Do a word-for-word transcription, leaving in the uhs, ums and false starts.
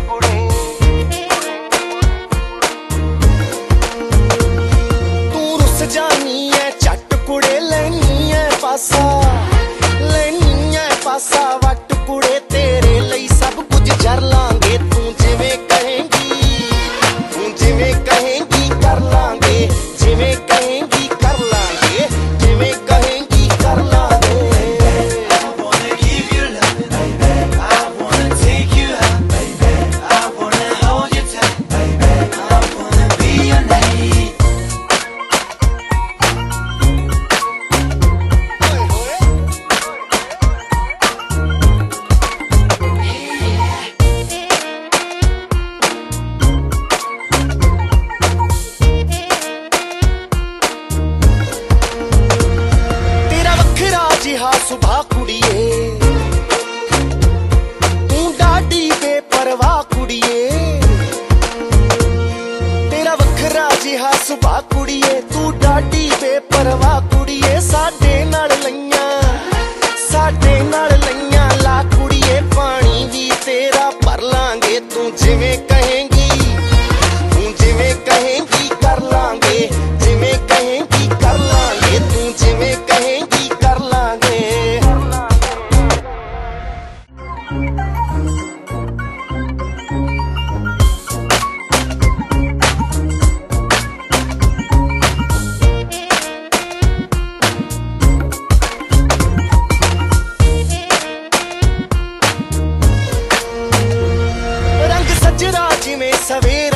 कुड़े तू रुस जानी है झट कुड़े लैनी है पासा लैनी है पासा वट कुड़े तेरे लई सब कुछ जर लांगे तू जिवें कहेंगी तू जिवें कहेंगी कर लांगे जिवें कहेंगी कर लांगे जिवें कहेंगी कर लांगे जिहा सुभा कुड़िए तू डाडी बेपरवाह कुड़िए तेरा वखरा जिहा सुभा कुड़िए तू डाडी बेपरवाह कुड़िए साडे नाल लईयां साडे नाल लईयां ला कुड़िए पानी भी तेरा भर लांगे तू जिवें कहेंगी तू जिवें कहेंगी कर लांगे जिवें कहेंगी कर लांगे तू जिवें कहेंगी कर लांगे रंग सजरा जिवें सवेरा